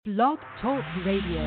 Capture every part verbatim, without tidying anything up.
Blog Talk Radio.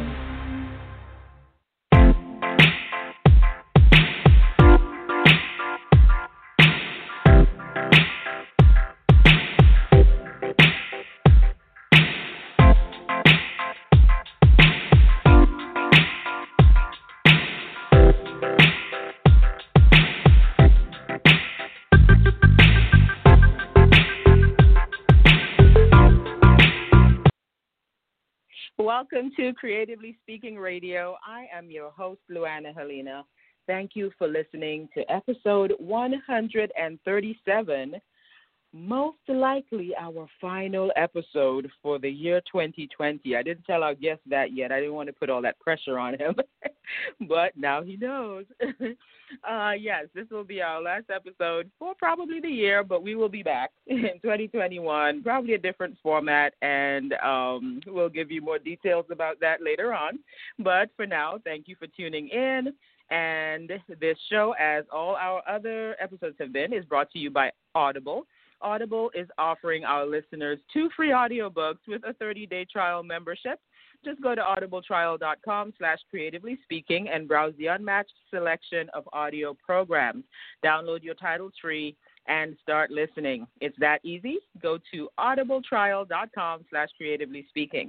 Welcome to Creatively Speaking Radio. I am your host, Luana Helena. Thank you for listening to episode one hundred thirty-seven, most likely our final episode for the year twenty twenty. I didn't tell our guest that yet. I didn't want to put all that pressure on him, but now he knows. uh, yes, this will be our last episode for probably the year, but we will be back in twenty twenty-one, probably a different format, and um, we'll give you more details about that later on. But for now, thank you for tuning in. And this show, as all our other episodes have been, is brought to you by Audible. Audible is offering our listeners two free audiobooks with a thirty-day trial membership. Just go to audibletrial.com slash creatively speaking and browse the unmatched selection of audio programs. Download your titles free and start listening. It's that easy. Go to audibletrial.com slash creatively speaking.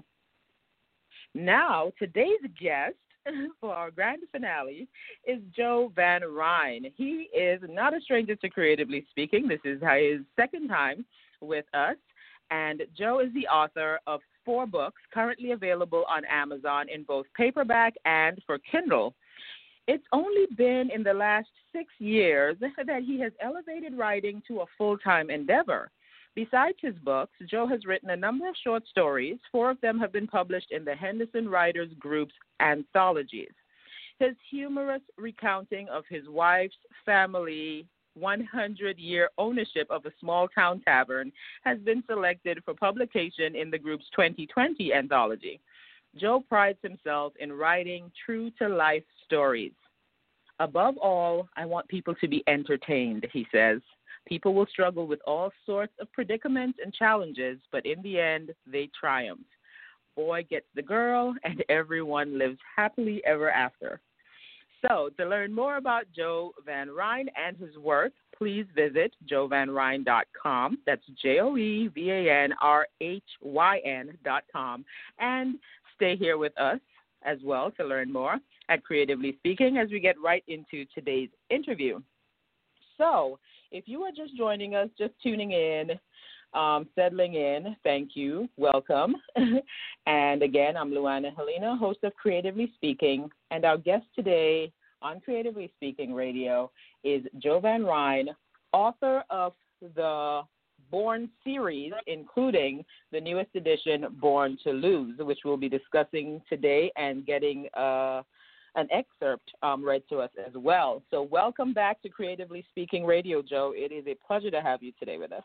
Now, today's guest for our grand finale is Joe Van Ryn. He is not a stranger to Creatively Speaking. This is his second time with us, and Joe is the author of four books currently available on Amazon in both paperback and for Kindle. It's only been in the last six years that he has elevated writing to a full-time endeavor. Besides his books, Joe has written a number of short stories. Four of them have been published in the Henderson Writers Group's anthologies. His humorous recounting of his wife's family one hundred year ownership of a small-town tavern has been selected for publication in the group's twenty twenty anthology. Joe prides himself in writing true-to-life stories. Above all, I want people to be entertained, he says. People will struggle with all sorts of predicaments and challenges, but in the end, they triumph. Boy gets the girl, and everyone lives happily ever after. So, to learn more about Joe Van Ryn and his work, please visit joe van ryn dot com. That's J O E V A N R H Y N dot com. And stay here with us as well to learn more at Creatively Speaking as we get right into today's interview. So, if you are just joining us, just tuning in, um, settling in, thank you, welcome. And again, I'm Luana Helena, host of Creatively Speaking, and our guest today on Creatively Speaking Radio is Joe Van Ryn, author of the Born series, including the newest edition, Born to Lose, which we'll be discussing today and getting uh, an excerpt um, read to us as well. So welcome back to Creatively Speaking Radio, Joe. It is a pleasure to have you today with us.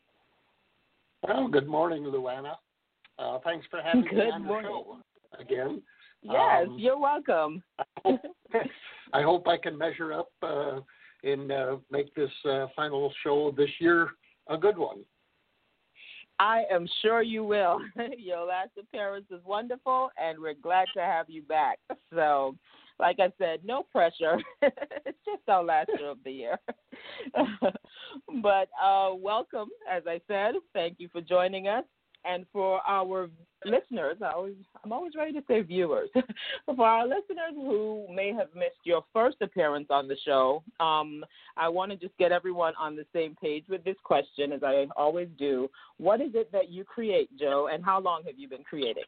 Well, good morning, Luana. Uh, thanks for having good me on morning. the show again. Yes, um, you're welcome. I hope, I hope I can measure up uh, and uh, make this uh, final show this year a good one. I am sure you will. Your last appearance is wonderful, and we're glad to have you back. So, like I said, no pressure. It's just our last show of the year. But uh, welcome, as I said. Thank you for joining us. And for our listeners, I always, I'm always ready to say viewers. For our listeners who may have missed your first appearance on the show, um, I want to just get everyone on the same page with this question, as I always do. What is it that you create, Joe, and how long have you been creating?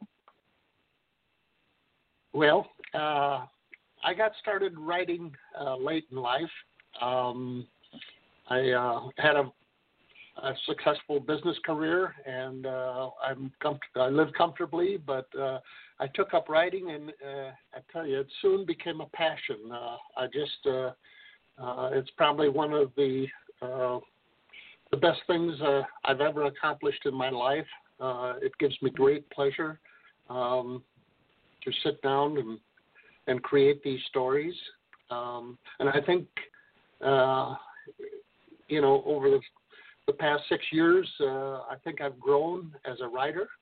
Well, uh, I got started writing uh, late in life. Um, I uh, had a a successful business career, and uh, I'm com- I live comfortably, but uh, I took up writing, and uh, I tell you, it soon became a passion. Uh, I just, uh, uh, it's probably one of the uh, the best things uh, I've ever accomplished in my life. Uh, it gives me great pleasure um, to sit down and and create these stories, um, and I think, uh, you know, over the the past six years, uh, I think I've grown as a writer.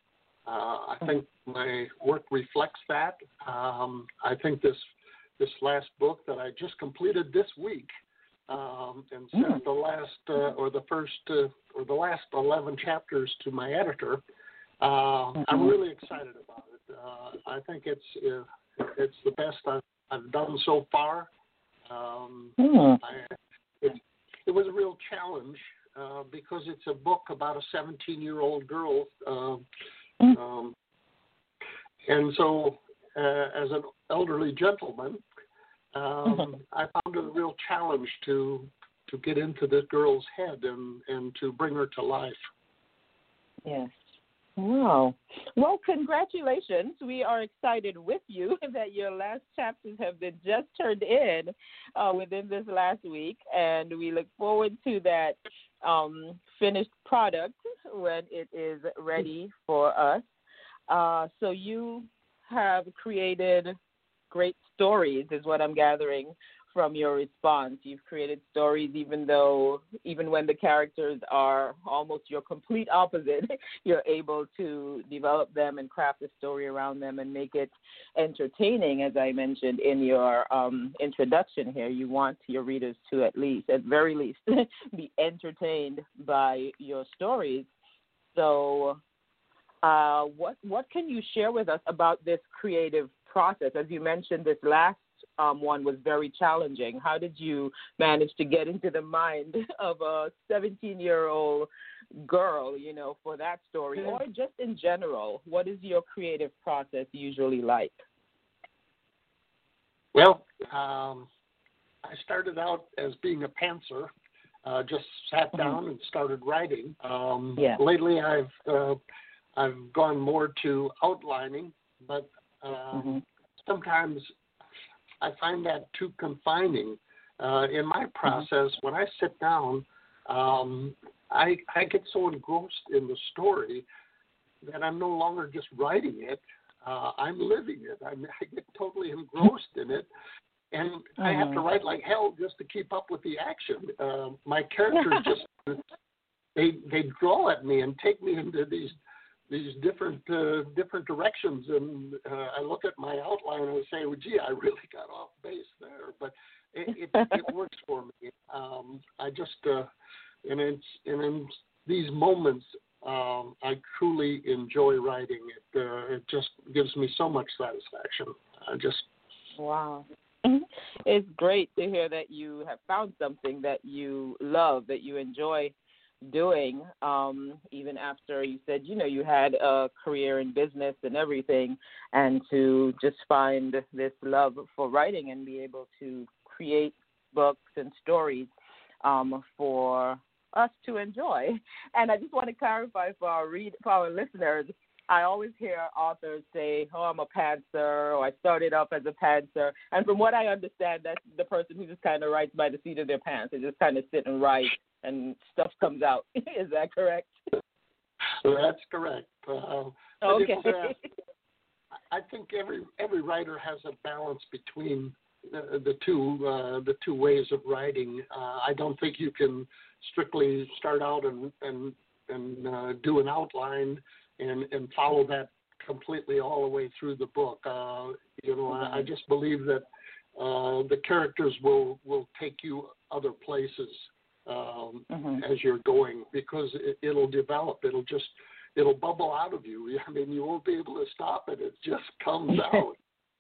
Uh, I think my work reflects that. Um, I think this this last book that I just completed this week um, and sent mm. the last uh, or the first uh, or the last eleven chapters to my editor. Uh, mm-hmm. I'm really excited about it. Uh, I think it's uh, it's the best I've, I've done so far. Um, mm. I, it, it was a real challenge uh, because it's a book about a seventeen-year-old girl. Uh, mm. um, and so, uh, as an elderly gentleman, um, mm-hmm. I found it a real challenge to to get into this girl's head and, and to bring her to life. Yes. Wow. Well, congratulations. We are excited with you that your last chapters have been just turned in uh, within this last week, and we look forward to that um, finished product when it is ready for us. Uh, so you have created great stories, is what I'm gathering from your response. You've created stories even though, even when the characters are almost your complete opposite, you're able to develop them and craft a story around them and make it entertaining, as I mentioned in your um, introduction here. You want your readers to at least, at very least, be entertained by your stories. So uh, what what can you share with us about this creative process? As you mentioned, this last Um, one was very challenging. How did you manage to get into the mind of a seventeen-year-old girl, you know, for that story, or just in general? What is your creative process usually like? Well, um, I started out as being a pantser, uh, just sat down mm-hmm. and started writing. Um, yeah. Lately, I've uh, I've gone more to outlining, but um, mm-hmm. sometimes I find that too confining. Uh, in my process, mm-hmm. when I sit down, um, I, I get so engrossed in the story that I'm no longer just writing it. Uh, I'm living it. I'm, I get totally engrossed in it. And mm-hmm. I have to write like hell just to keep up with the action. Uh, my characters just, they they draw at me and take me into these these different uh, different directions, and uh, I look at my outline and I say, well, gee, I really got off base there, but it, it, it works for me. Um, I just, uh, and, it's, and in these moments, um, I truly enjoy writing. It, uh, it just gives me so much satisfaction. I just... Wow. It's great to hear that you have found something that you love, that you enjoy doing, um, even after you said, you know, you had a career in business and everything, and to just find this love for writing and be able to create books and stories um, for us to enjoy. And I just want to clarify for our read for our listeners, I always hear authors say, oh, I'm a pantser, or I started off as a pantser. And from what I understand, that's the person who just kind of writes by the seat of their pants. They just kind of sit and write, and stuff comes out. Is that correct? That's correct. Uh, okay. Uh, I think every every writer has a balance between the, the two uh, the two ways of writing. Uh, I don't think you can strictly start out and and and uh, do an outline and and follow that completely all the way through the book. Uh, you know, mm-hmm. I, I just believe that uh, the characters will will take you other places. Um, mm-hmm. as you're going, because it, it'll develop. It'll just, it'll bubble out of you. I mean, you won't be able to stop it. It just comes out.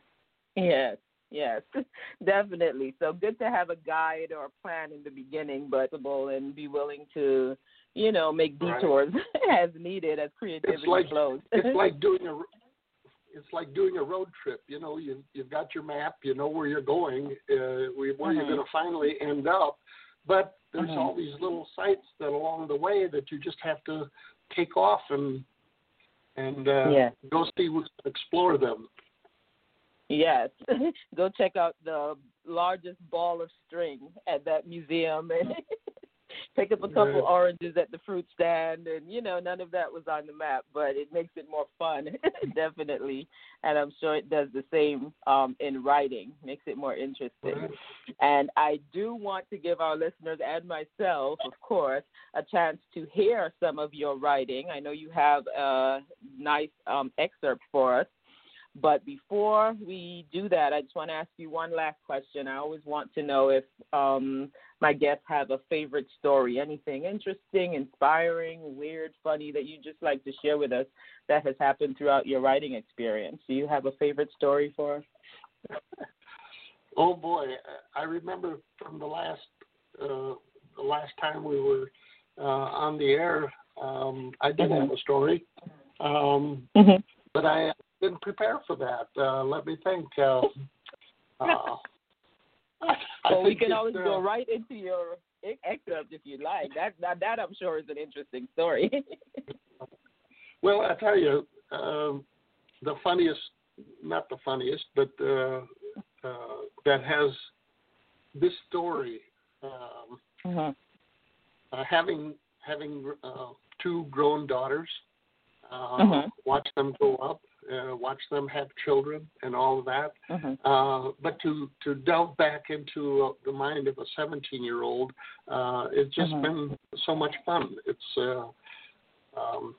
Yes, yes, definitely. So good to have a guide or a plan in the beginning, but and be willing to, you know, make detours right. as needed as creativity it's like, flows. It's like doing a, it's like doing a road trip. You know, you you've got your map. You know where you're going, uh, where mm-hmm. you're going to finally end up. But there's mm-hmm. all these little sites that along the way that you just have to take off and and uh, yeah. go see, explore them. Yes, go check out the largest ball of string at that museum and pick up a couple Right. oranges at the fruit stand, and, you know, none of that was on the map, but it makes it more fun, definitely. And I'm sure it does the same um, in writing, makes it more interesting. Right. And I do want to give our listeners and myself, of course, a chance to hear some of your writing. I know you have a nice um, excerpt for us. But before we do that, I just want to ask you one last question. I always want to know if um, my guests have a favorite story, anything interesting, inspiring, weird, funny that you just like to share with us that has happened throughout your writing experience. Do you have a favorite story for us? Oh boy, I remember from the last uh, the last time we were uh, on the air. Um, I did Mm-hmm. have a story, um, Mm-hmm. but I didn't prepare for that. Uh, let me think. Uh, uh, I Well, we think can it, always uh, go right into your e- excerpt if you'd like. That, that, that I'm sure is an interesting story. Well, I tell you, um, the funniest, not the funniest, but uh, uh, that has this story. Um, Mm-hmm. uh, having having uh, two grown daughters, uh, Mhm. watch them grow up, uh, watch them have children, and all of that. Mhm. Uh, but to to delve back into uh, the mind of a seventeen-year-old, uh, it's just Mhm. been so much fun. It's uh, um,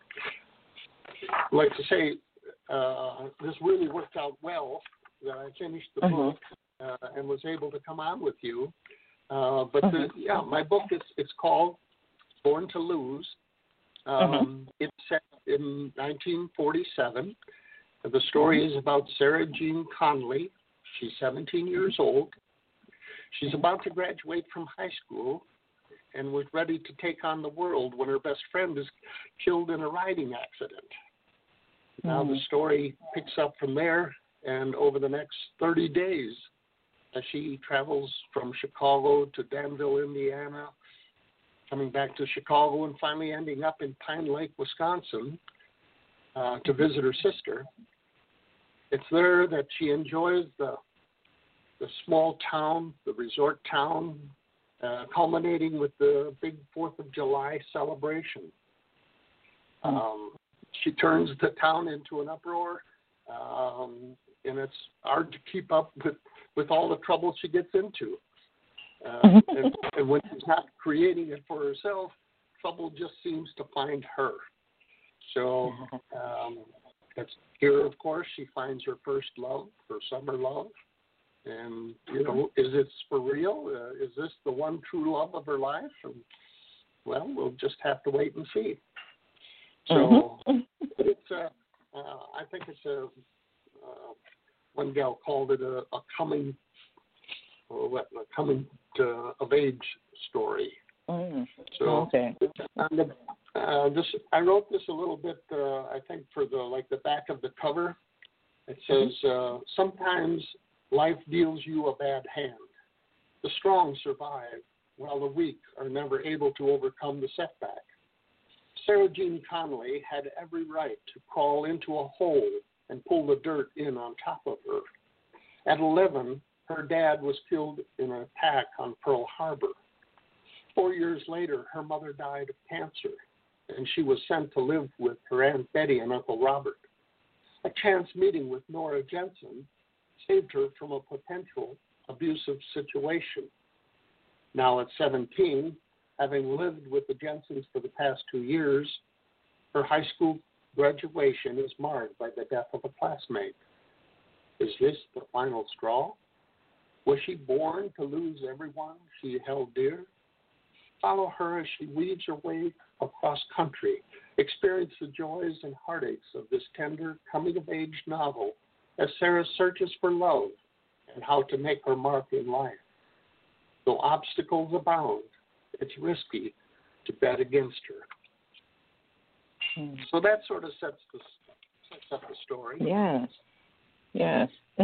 like to say, uh, this really worked out well that I finished the Mhm. book uh, and was able to come on with you. Uh, but the, Mhm. yeah, my book is it's called Born to Lose. Um, It's set in nineteen forty-seven. The story is about Sarah Jean Conley. She's seventeen years old. She's about to graduate from high school and was ready to take on the world when her best friend is killed in a riding accident. Now the story picks up from there, and over the next thirty days, as she travels from Chicago to Danville, Indiana, coming back to Chicago, and finally ending up in Pine Lake, Wisconsin, uh, to visit her sister. It's there that she enjoys the the small town, the resort town, uh, culminating with the big Fourth of July celebration. Um, she turns the town into an uproar, um, and it's hard to keep up with, with all the trouble she gets into. Uh, and, and when she's not creating it for herself, trouble just seems to find her. So um, that's here, of course, she finds her first love, her summer love. And, you know, is this for real? Uh, is this the one true love of her life? And, well, we'll just have to wait and see. So it's a, uh, I think it's a, uh, one gal called it a, a coming, or what, a coming to, of age story. Mm. So Okay. on the, uh, this, I wrote this a little bit, uh, I think, for the like the back of the cover. It says, uh, sometimes life deals you a bad hand. The strong survive, while the weak are never able to overcome the setback. Sarah Jean Conley had every right to crawl into a hole and pull the dirt in on top of her. At eleven, her dad was killed in an attack on Pearl Harbor. Four years later, her mother died of cancer, and she was sent to live with her Aunt Betty and Uncle Robert. A chance meeting with Nora Jensen saved her from a potential abusive situation. Now at seventeen, having lived with the Jensens for the past two years, her high school graduation is marred by the death of a classmate. Is this the final straw? Was she born to lose everyone she held dear? Follow her as she weaves her way across country. Experience the joys and heartaches of this tender coming-of-age novel as Sarah searches for love and how to make her mark in life. Though obstacles abound, it's risky to bet against her. Mm. So that sort of sets, the, sets up the story. Yes. Yes.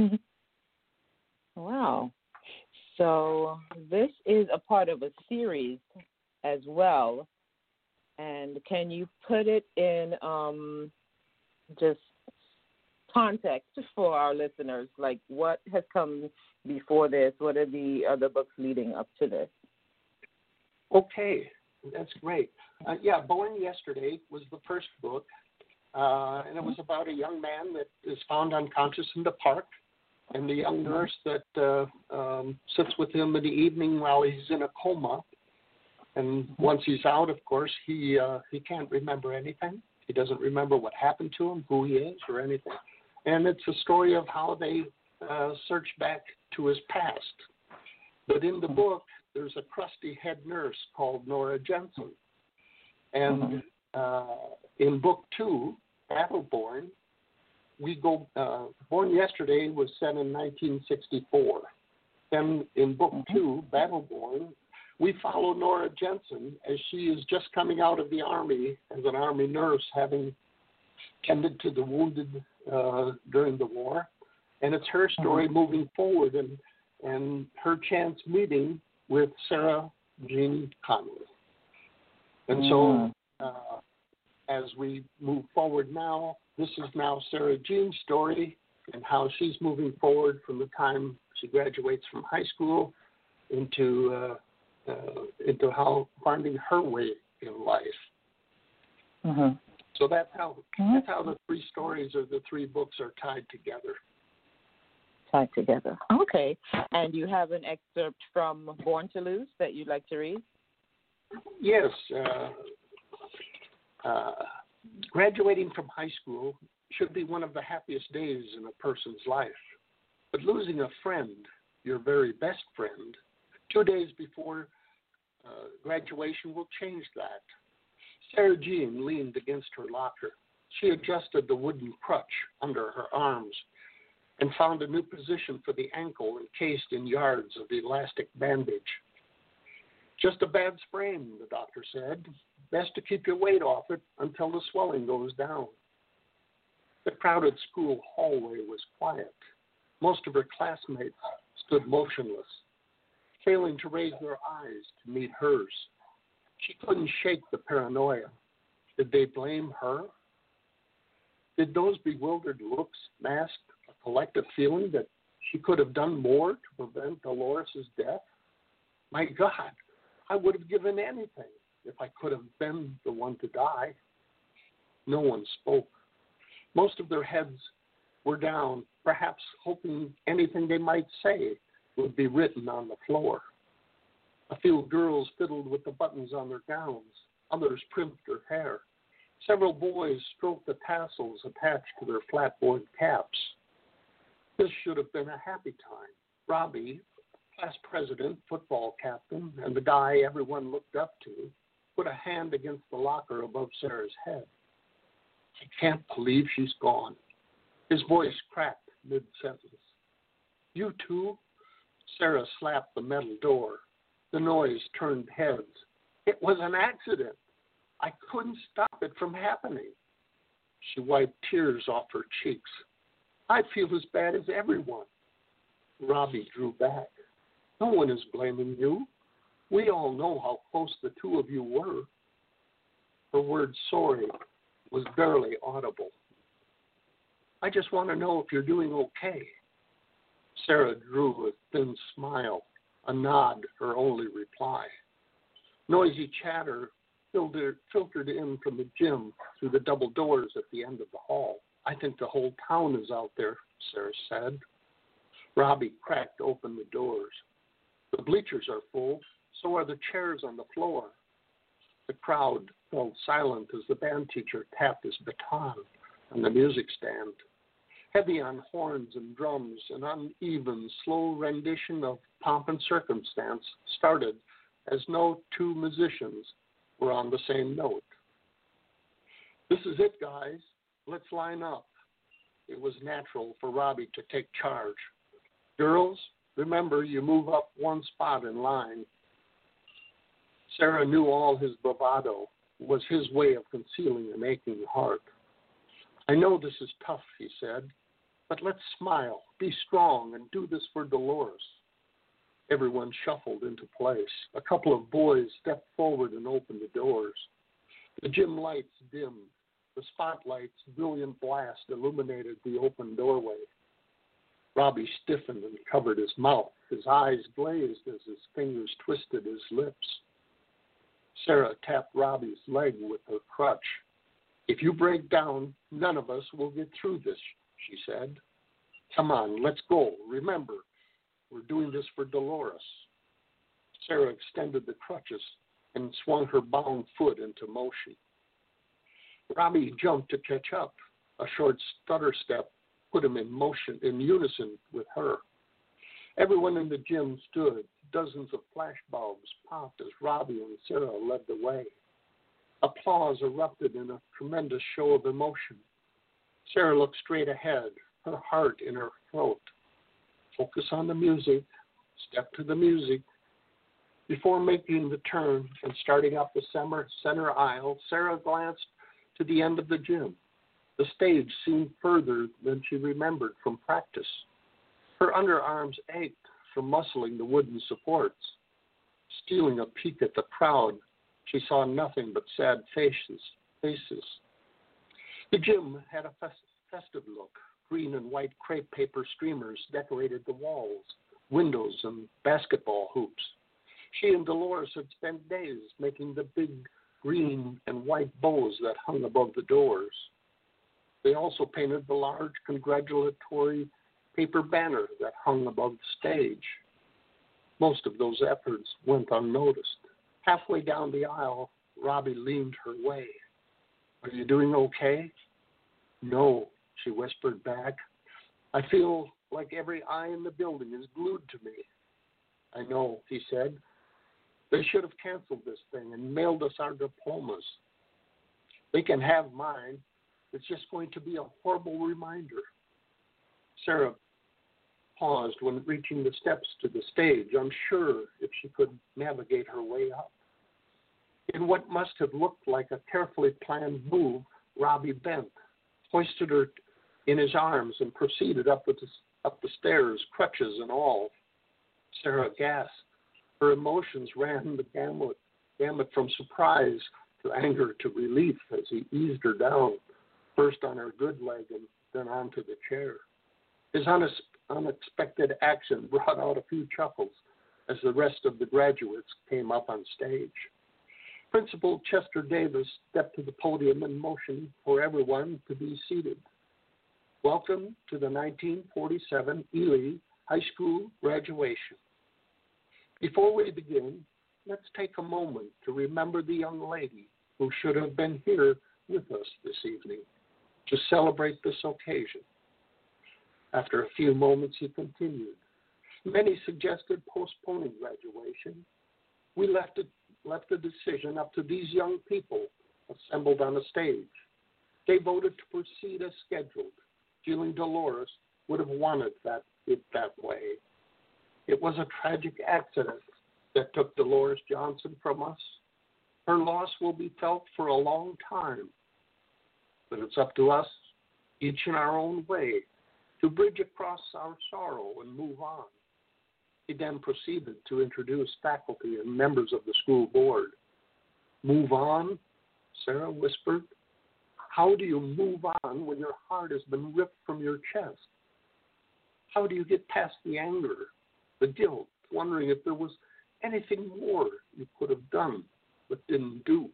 Wow. So this is a part of a series as well. And can you put it in um, just context for our listeners? Like what has come before this? What are the other books leading up to this? Okay. That's great. Uh, yeah, Born Yesterday was the first book, uh, and it was about a young man that is found unconscious in the park, and the young nurse that uh, um, sits with him in the evening while he's in a coma. And once he's out, of course, he uh, he can't remember anything. He doesn't remember what happened to him, who he is, or anything. And it's a story of how they uh, search back to his past. But in the book, there's a crusty head nurse called Nora Jensen. And uh, in book two, Battleborn, we go, uh, Born Yesterday was set in nineteen sixty-four. Then in book two, Battleborn, we follow Nora Jensen as she is just coming out of the Army as an Army nurse, having tended to the wounded uh, during the war. And it's her story mm-hmm. moving forward and, and her chance meeting with Sarah Jean Conway. And mm-hmm. so uh, as we move forward now, this is now Sarah Jean's story and how she's moving forward from the time she graduates from high school into uh, uh, into how finding her way in life. Mm-hmm. So that's how mm-hmm. that's how the three stories or the three books are tied together. Tied together. Okay. And you have an excerpt from Born to Lose that you'd like to read? Yes. Uh, uh, graduating from high school should be one of the happiest days in a person's life. But losing a friend, your very best friend, two days before uh, graduation will change that. Sarah Jean leaned against her locker. She adjusted the wooden crutch under her arms and found a new position for the ankle encased in yards of elastic bandage. Just a bad sprain, the doctor said. Best to keep your weight off it until the swelling goes down. The crowded school hallway was quiet. Most of her classmates stood motionless, failing to raise their eyes to meet hers. She couldn't shake the paranoia. Did they blame her? Did those bewildered looks mask a collective feeling that she could have done more to prevent Dolores' death? My God, I would have given anything if I could have been the one to die. No one spoke. Most of their heads were down, perhaps hoping anything they might say would be written on the floor. A few girls fiddled with the buttons on their gowns. Others primped their hair. Several boys stroked the tassels attached to their flatboard caps. This should have been a happy time. Robbie, class president, football captain, and the guy everyone looked up to, put a hand against the locker above Sarah's head. I can't believe she's gone. His voice cracked mid-sentence. You too? Sarah slapped the metal door. The noise turned heads. It was an accident. I couldn't stop it from happening. She wiped tears off her cheeks. I feel as bad as everyone. Robbie drew back. No one is blaming you. We all know how close the two of you were. Her word sorry was barely audible. I just want to know if you're doing okay. Sarah drew a thin smile, a nod her only reply. Noisy chatter filtered, filtered in from the gym through the double doors at the end of the hall. I think the whole town is out there, Sarah said. Robbie cracked open the doors. The bleachers are full, so are the chairs on the floor. The crowd fell silent as the band teacher tapped his baton on the music stand. Heavy on horns and drums, an uneven, slow rendition of Pomp and Circumstance started as no two musicians were on the same note. This is it, guys. Let's line up. It was natural for Robbie to take charge. Girls, remember you move up one spot in line. Sarah knew all his bravado was his way of concealing an aching heart. I know this is tough, he said, but let's smile, be strong, and do this for Dolores. Everyone shuffled into place. A couple of boys stepped forward and opened the doors. The gym lights dimmed. The spotlight's brilliant blast illuminated the open doorway. Robbie stiffened and covered his mouth. His eyes glazed as his fingers twisted his lips. Sarah tapped Robbie's leg with her crutch. "If you break down, none of us will get through this," she said. "Come on, let's go. Remember, we're doing this for Dolores." Sarah extended the crutches and swung her bound foot into motion. Robbie jumped to catch up. A short stutter step put him in motion, in unison with her. Everyone in the gym stood. Dozens of flash bulbs popped as Robbie and Sarah led the way. Applause erupted in a tremendous show of emotion. Sarah looked straight ahead, her heart in her throat. Focus on the music. Step to the music. Before making the turn and starting up the center, center aisle, Sarah glanced to the end of the gym. The stage seemed further than she remembered from practice. Her underarms ached from muscling the wooden supports. Stealing a peek at the crowd, she saw nothing but sad faces. faces. The gym had a fest- festive look. Green and white crepe paper streamers decorated the walls, windows, and basketball hoops. She and Dolores had spent days making the big green and white bows that hung above the doors. They also painted the large congratulatory paper banner that hung above the stage. Most of those efforts went unnoticed. Halfway down the aisle, Robbie leaned her way. "Are you doing okay?" "No," she whispered back. "I feel like every eye in the building is glued to me." "I know," he said. "They should have canceled this thing and mailed us our diplomas." "They can have mine. It's just going to be a horrible reminder." Sarah paused when reaching the steps to the stage, unsure if she could navigate her way up. In what must have looked like a carefully planned move, Robbie bent, hoisted her in his arms, and proceeded up, with the, up the stairs, crutches and all. Sarah gasped. Her emotions ran the gamut, gamut from surprise to anger to relief as he eased her down, first on her good leg and then onto the chair. His unex- unexpected action brought out a few chuckles as the rest of the graduates came up on stage. Principal Chester Davis stepped to the podium and motioned for everyone to be seated. "Welcome to the nineteen forty-seven Ely High School graduation. Before we begin, let's take a moment to remember the young lady who should have been here with us this evening to celebrate this occasion." After a few moments, he continued. "Many suggested postponing graduation. We left it, left the decision up to these young people assembled on the stage. They voted to proceed as scheduled, feeling Dolores would have wanted that it that way. It was a tragic accident that took Dolores Johnson from us. Her loss will be felt for a long time, but it's up to us, each in our own way, to bridge across our sorrow and move on." He then proceeded to introduce faculty and members of the school board. "Move on?" Sarah whispered. "How do you move on when your heart has been ripped from your chest? How do you get past the anger, the guilt, wondering if there was anything more you could have done but didn't do?"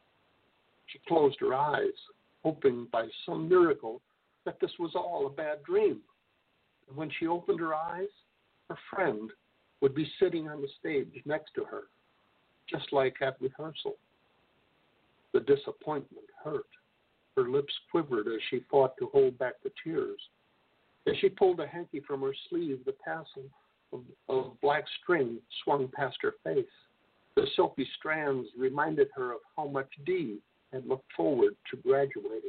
She closed her eyes, hoping by some miracle that this was all a bad dream. And when she opened her eyes, her friend would be sitting on the stage next to her, just like at rehearsal. The disappointment hurt. Her lips quivered as she fought to hold back the tears. As she pulled a hanky from her sleeve, the tassel of, of black string swung past her face. The silky strands reminded her of how much Dee had looked forward to graduating.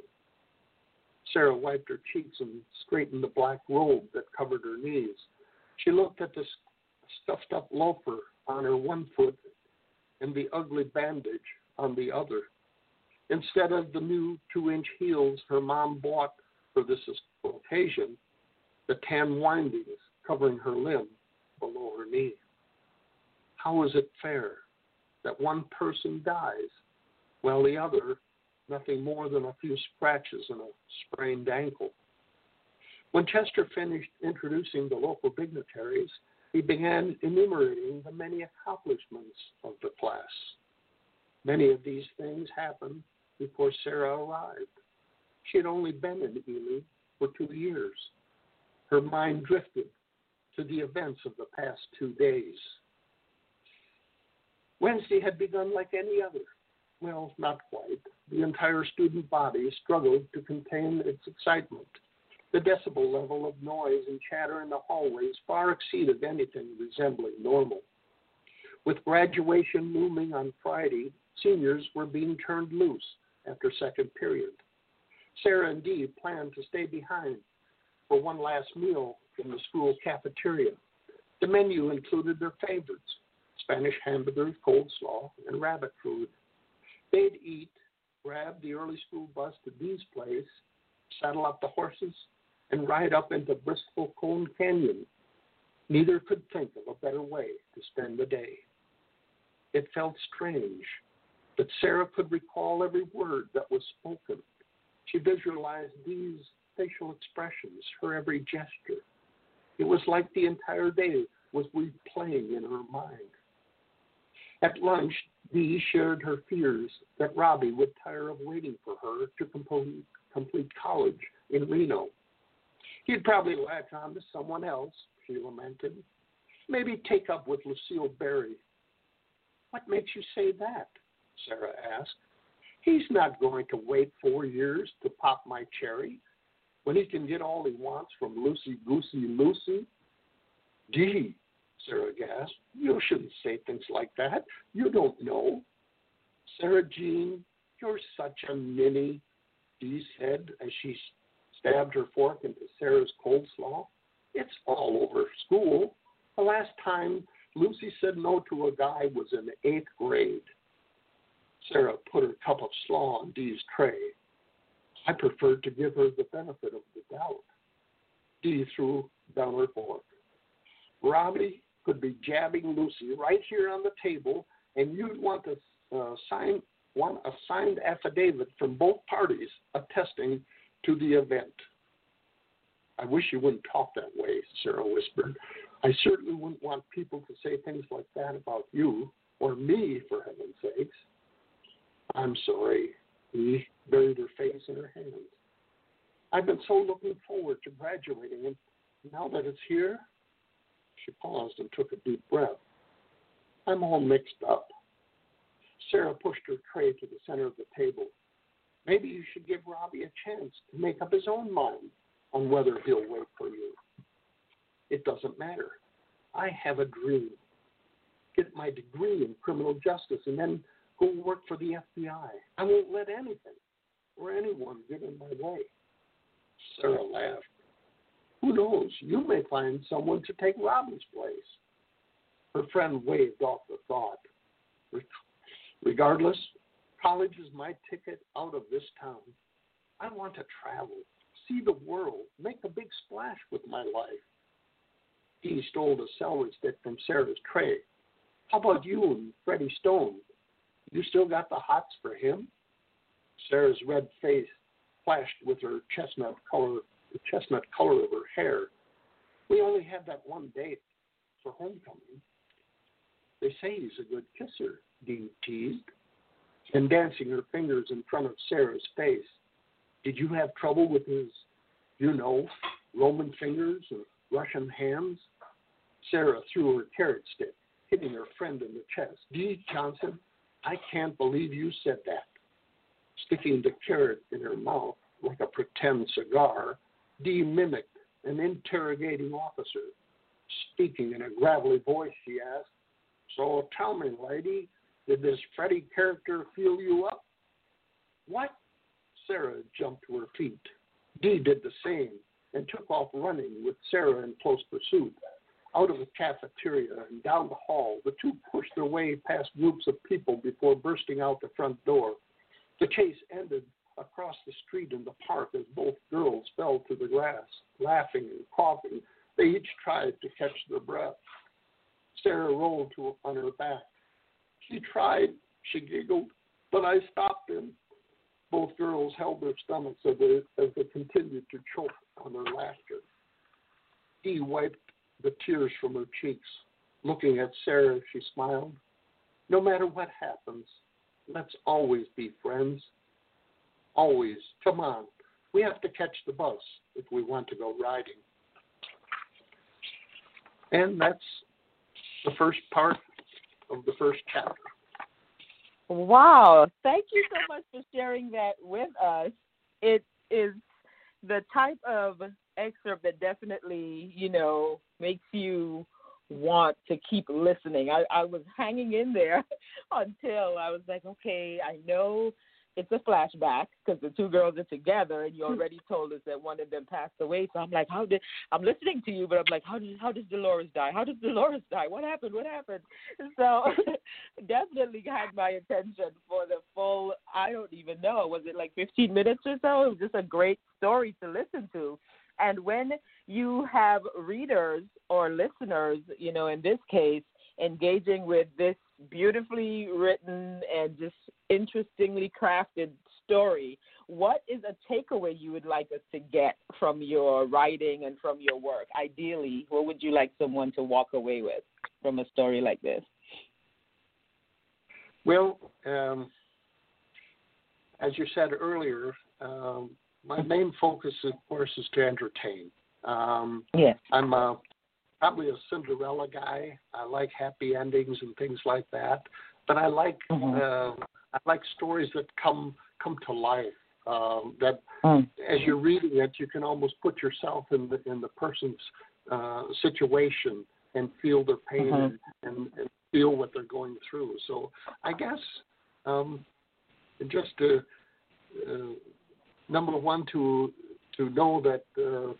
Sarah wiped her cheeks and straightened the black robe that covered her knees. She looked at the stuffed-up loafer on her one foot and the ugly bandage on the other. Instead of the new two-inch heels her mom bought for this occasion, the tan windings covering her limb below her knee. How is it fair that one person dies while the other, nothing more than a few scratches and a sprained ankle? When Chester finished introducing the local dignitaries, he began enumerating the many accomplishments of the class. Many of these things happened before Sarah arrived. She had only been in Ely for two years. Her mind drifted to the events of the past two days. Wednesday had begun like any other. Well, not quite. The entire student body struggled to contain its excitement. The decibel level of noise and chatter in the hallways far exceeded anything resembling normal. With graduation looming on Friday, seniors were being turned loose after second period. Sarah and Dee planned to stay behind for one last meal in the school cafeteria. The menu included their favorites, Spanish hamburgers, coleslaw, and rabbit food. They'd eat, grab the early school bus to Dee's place, saddle up the horses, and ride up into Bristol Cone Canyon. Neither could think of a better way to spend the day. It felt strange, but Sarah could recall every word that was spoken. She visualized Dee's facial expressions, her every gesture. It was like the entire day was replaying in her mind. At lunch, Dee shared her fears that Robbie would tire of waiting for her to complete, complete college in Reno. He'd probably latch on to someone else, she lamented. Maybe take up with Lucille Berry. What makes you say that? Sarah asked. He's not going to wait four years to pop my cherry when he can get all he wants from Lucy Goosey Lucy. Gee, Sarah gasped. You shouldn't say things like that. You don't know. Sarah Jean, you're such a ninny, Dee said as she stabbed her fork into Sarah's coleslaw. It's all over school. The last time Lucy said no to a guy was in the eighth grade. Sarah put her cup of slaw on Dee's tray. I preferred to give her the benefit of the doubt. Dee threw down her fork. Robbie could be jabbing Lucy right here on the table, and you'd want to uh, sign want a signed affidavit from both parties attesting to the event. I wish you wouldn't talk that way, Sarah whispered. I certainly wouldn't want people to say things like that about you, or me, for heaven's sakes. I'm sorry. Dee buried her face in her hands. I've been so looking forward to graduating, and now that it's here, she paused and took a deep breath. I'm all mixed up. Sarah pushed her tray to the center of the table. Maybe you should give Robbie a chance to make up his own mind on whether he'll wait for you. It doesn't matter. I have a dream. Get my degree in criminal justice and then go work for the F B I. I won't let anything or anyone get in my way. Sarah laughed. Who knows? You may find someone to take Robbie's place. Her friend waved off the thought. Regardless, college is my ticket out of this town. I want to travel, see the world, make a big splash with my life. He stole a celery stick from Sarah's tray. How about you and Freddie Stone? You still got the hots for him? Sarah's red face flashed with her chestnut color, the chestnut color of her hair. We only have that one date for homecoming. They say he's a good kisser, Dee teased, and dancing her fingers in front of Sarah's face. Did you have trouble with his, you know, Roman fingers and Russian hands? Sarah threw her carrot stick, hitting her friend in the chest. Dee Johnson, I can't believe you said that. Sticking the carrot in her mouth like a pretend cigar, Dee mimicked an interrogating officer. Speaking in a gravelly voice, she asked, so tell me, lady, did this Freddie character feel you up? What? Sarah jumped to her feet. Dee did the same and took off running with Sarah in close pursuit. Out of the cafeteria and down the hall, the two pushed their way past groups of people before bursting out the front door. The chase ended across the street in the park as both girls fell to the grass, laughing and coughing. They each tried to catch their breath. Sarah rolled to, on her back. She tried, she giggled, but I stopped them. Both girls held their stomachs as they, as they continued to choke on their laughter. Dee wiped the tears from her cheeks. Looking at Sarah, she smiled. No matter what happens, let's always be friends. Always. Come on. We have to catch the bus if we want to go riding. And that's the first part of the first chapter. Wow. Thank you so much for sharing that with us. It is the type of excerpt that definitely, you know, makes you want to keep listening. I, I was hanging in there until I was like, okay, I know it's a flashback because the two girls are together, and you already told us that one of them passed away. So I'm like, how did I'm listening to you, but I'm like, how did how does Dolores die? How did Dolores die? What happened? What happened? So definitely had my attention for the full. I don't even know. Was it like fifteen minutes or so? It was just a great story to listen to. And when you have readers or listeners, you know, in this case, engaging with this beautifully written and just interestingly crafted story, what is a takeaway you would like us to get from your writing and from your work? Ideally, what would you like someone to walk away with from a story like this? Well, um, as you said earlier, um, my main focus, of course, is to entertain. Um, yes. I'm a probably a Cinderella guy. I like happy endings and things like that. But I like mm-hmm. uh, I like stories that come come to life. Um, that mm. as you're reading it, you can almost put yourself in the in the person's uh, situation and feel their pain mm-hmm. and, and, and feel what they're going through. So I guess um, just to, uh, number one to to know that. Uh,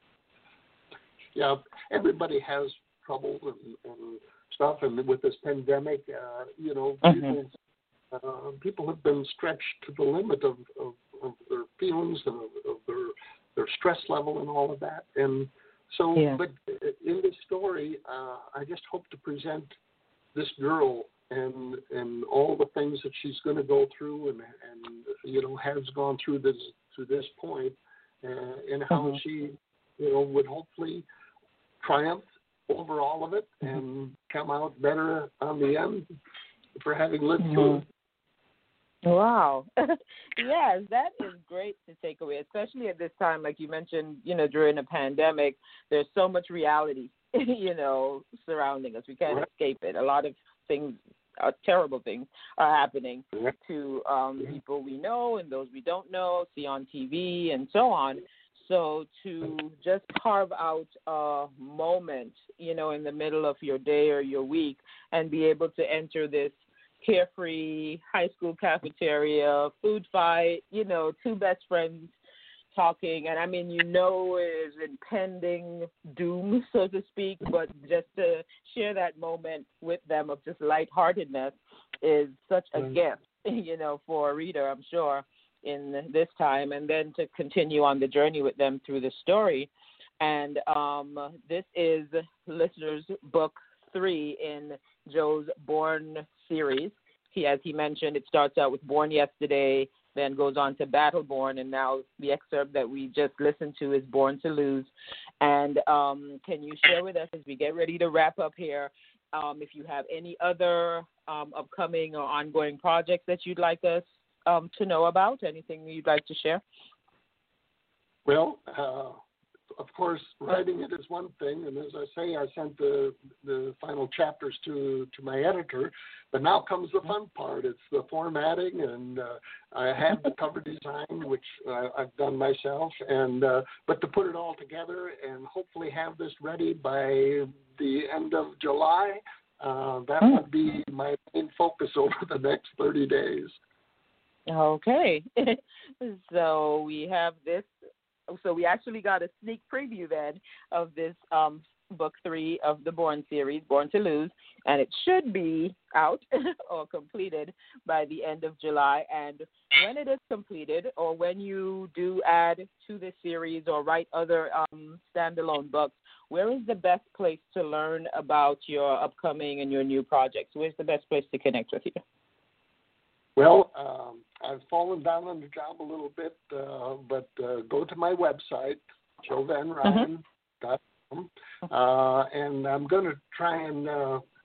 Yeah, everybody has trouble and, and stuff, and with this pandemic, uh, you know, mm-hmm. people uh, people have been stretched to the limit of, of, of their feelings and of, of their their stress level and all of that. And so, yeah. but in this story, uh, I just hope to present this girl and and all the things that she's going to go through and and you know has gone through this to this point, uh, and how mm-hmm. she you know would hopefully triumph over all of it and come out better on the end for having lived mm-hmm. through it. Wow. Yes, that is great to take away, especially at this time, like you mentioned, you know, during a pandemic, there's so much reality, you know, surrounding us. We can't right. escape it. A lot of things, uh, terrible things are happening right. to um, yeah. people we know and those we don't know, see on T V and so on. So to just carve out a moment, you know, in the middle of your day or your week and be able to enter this carefree high school cafeteria, food fight, you know, two best friends talking. And, I mean, you know it is impending doom, so to speak, but just to share that moment with them of just lightheartedness is such a mm. gift, you know, for a reader, I'm sure, in this time, and then to continue on the journey with them through the story. And um, this is listeners' book three in Joe's Born series. He, as he mentioned, it starts out with Born Yesterday, then goes on to Battle Born, and now the excerpt that we just listened to is Born to Lose. And um, can you share with us as we get ready to wrap up here, um, if you have any other um, upcoming or ongoing projects that you'd like us Um, to know about? Anything you'd like to share? Well, uh, of course, writing it is one thing, and as I say, I sent the the final chapters to, to my editor, but now comes the fun part. It's the formatting, and uh, I have the cover design, which uh, I've done myself, and uh, but to put it all together and hopefully have this ready by the end of July, uh, that mm. would be my main focus over the next thirty days. Okay. So we have this. So we actually got a sneak preview then of this um, book three of the Born series, Born to Lose, and it should be out or completed by the end of July. And when it is completed, or when you do add to this series or write other um, standalone books, where is the best place to learn about your upcoming and your new projects? Where's the best place to connect with you? Well, um, I've fallen down on the job a little bit, uh, but uh, go to my website, joe van ryan dot com, uh, and I'm going to try and uh,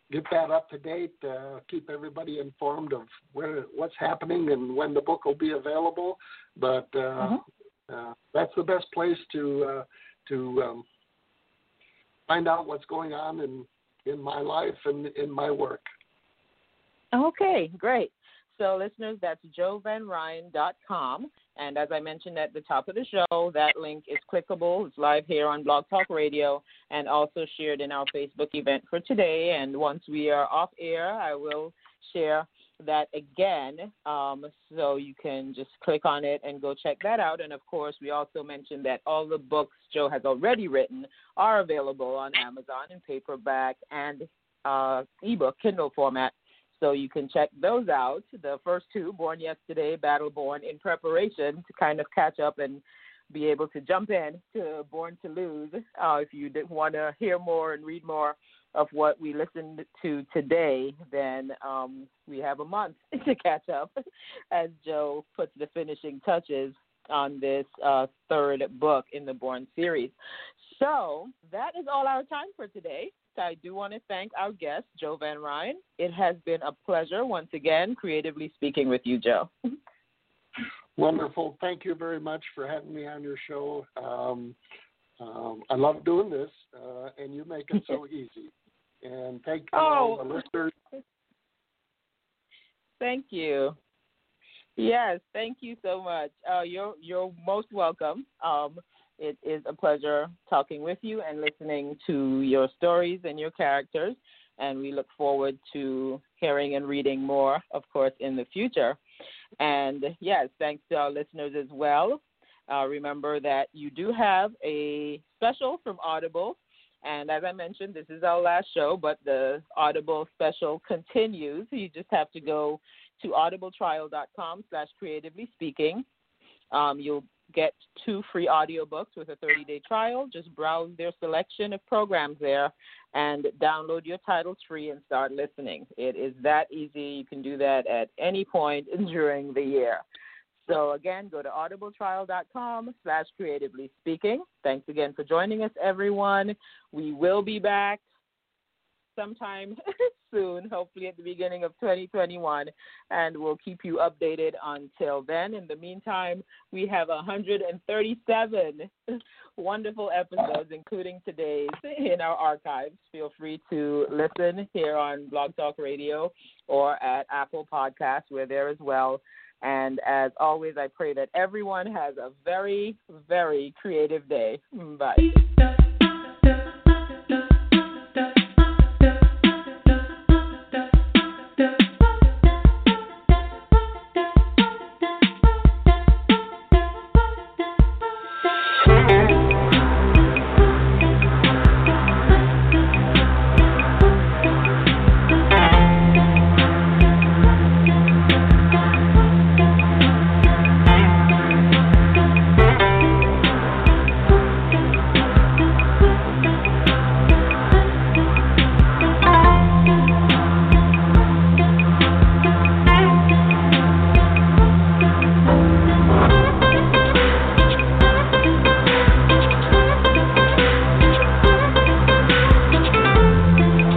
get that up to date, uh, keep everybody informed of where what's happening and when the book will be available. But uh, mm-hmm. uh, that's the best place to uh, to um, find out what's going on in, in my life and in my work. Okay, great. So, listeners, that's joe van ryn dot com. And as I mentioned at the top of the show, that link is clickable. It's live here on Blog Talk Radio and also shared in our Facebook event for today. And once we are off air, I will share that again. Um, so you can just click on it and go check that out. And, of course, we also mentioned that all the books Joe has already written are available on Amazon in paperback and uh, ebook, Kindle format. So you can check those out. The first two, Born Yesterday, Battle Born, in preparation to kind of catch up and be able to jump in to Born to Lose. Uh, if you did want to hear more and read more of what we listened to today, then um, we have a month to catch up as Joe puts the finishing touches on this uh, third book in the Born series. So that is all our time for today. I do want to thank our guest, Joe Van Ryn. It has been a pleasure once again, creatively speaking with you, Joe. Wonderful. Thank you very much for having me on your show. Um, um, I love doing this, uh, and you make it so easy. And thank you, oh. all the listeners. Thank you. Yes, thank you so much. Uh, you're you're most welcome. Um, It is a pleasure talking with you and listening to your stories and your characters, and we look forward to hearing and reading more, of course, in the future. And, yes, thanks to our listeners as well. Uh, remember that you do have a special from Audible, and as I mentioned, this is our last show, but the Audible special continues. You just have to go to audibletrial.com slash creatively speaking. Um, you'll get two free audiobooks with a thirty-day trial. Just browse their selection of programs there and download your titles free and start listening. It is that easy. You can do that at any point during the year. So, again, go to audibletrial.com slash creatively speaking. Thanks again for joining us, everyone. We will be back sometime soon, hopefully at the beginning of twenty twenty-one, and we'll keep you updated until then. In the meantime, we have one hundred thirty-seven wonderful episodes, including today's, in our archives. Feel free to listen here on Blog Talk Radio or at Apple Podcasts. We're there as well. And as always, I pray that everyone has a very, very creative day. Bye.